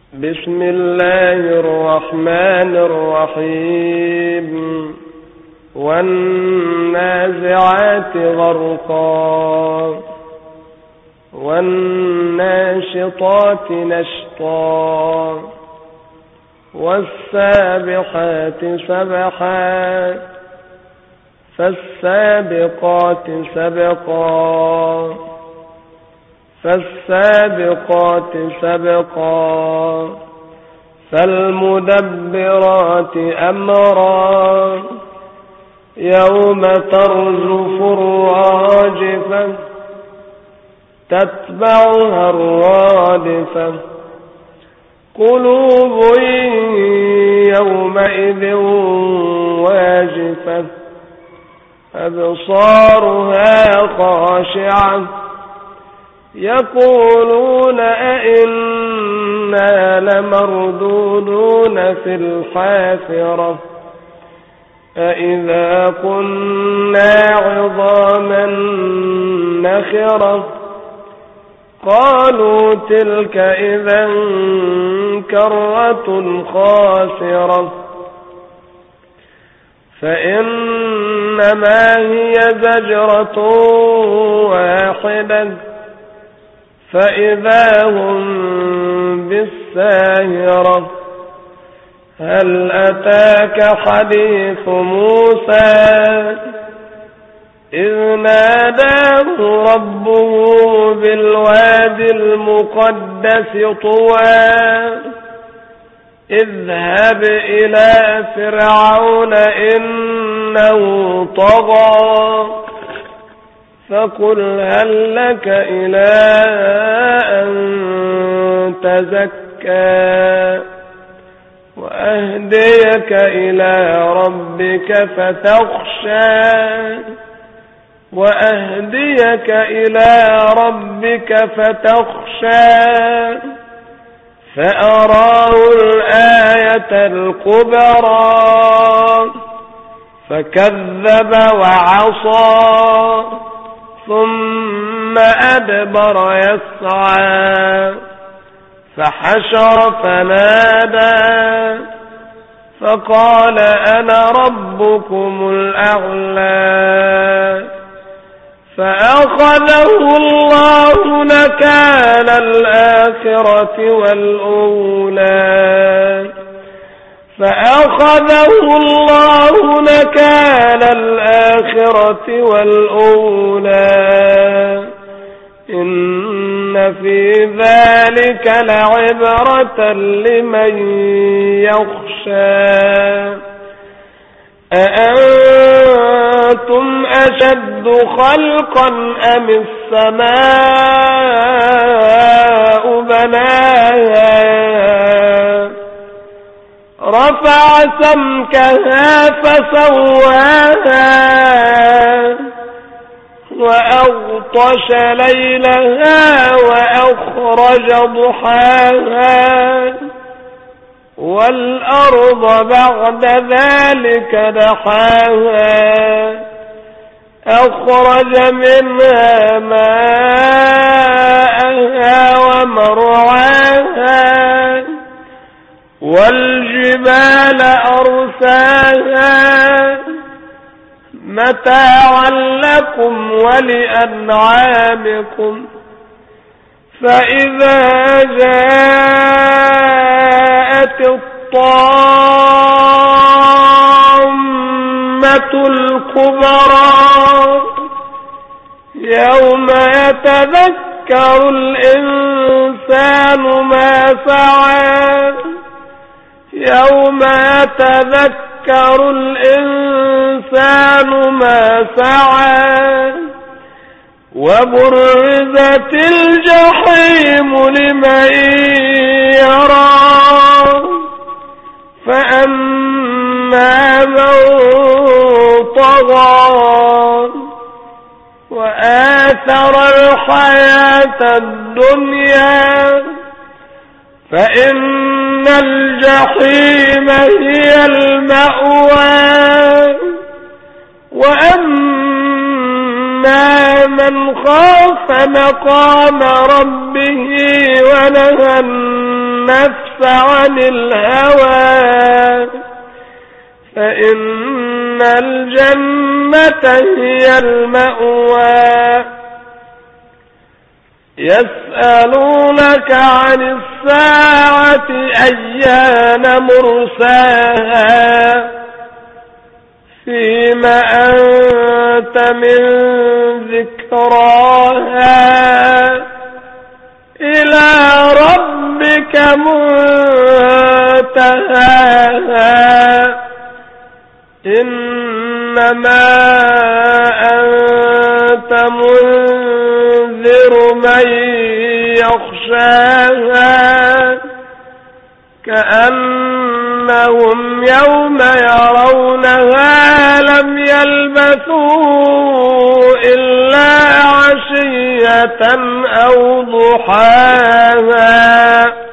بسم الله الرحمن الرحيم والنازعات غرقا والناشطات نشطا والسابحات سبحا فالسابقات سبقا فالسابقات سبقا فالمدبرات أمرا يوم ترجف الراجفة تتبعها الرادفة قلوب يومئذ واجفة أبصارها خاشعة يقولون أئنا لمردودون في الحافرة أئذا كنا عظاما نخرة قالوا تلك إذا كرة خاسرة فإنما هي زجرة واحدة فإذا هم بالساهرة هل أتاك حديث موسى إذ ناداه ربه بالوادي المقدس طوى اذهب إلى فرعون إنه طغى فقل هل لك إلى أن تزكى وأهديك إلى ربك فتخشى وأهديك إلى ربك فتخشى فأراه الآية الكبرى فكذب وعصى ثم أدبر يسعى فحشر فنادى فقال أنا ربكم الأعلى فأخذه الله نكال الآخرة والأولى فأخذه الله نكال الآخرة والأولى إن في ذلك لعبرة لمن يخشى أأنتم أشد خلقا أم السماء بناها رفع سمكها فسواها وأغطش ليلها وأخرج ضحاها والأرض بعد ذلك دحاها أخرج منها ماءها ومرعاها والجبال أرساها متاعا لكم ولأنعامكم فإذا جاءت الطامة الكبرى يوم يتذكر الإنسان ما سعى يوم يتذكر الإنسان ما سعى وبرزت الجحيم لمن يرى فأما من طغى وآثر الحياة الدنيا فإن الجحيم هي المأوى وأما من خاف مقام ربه ونهى النفس عن الهوى فإن الجنة هي المأوى يسألونك عن الساعة أيان مرساها فيما أنت من ذكراها إلى ربك منتهاها إنما أنت منذر من يخشاها كأنهم يوم يرونها لم يلبثوا إلا عشية أو ضحاها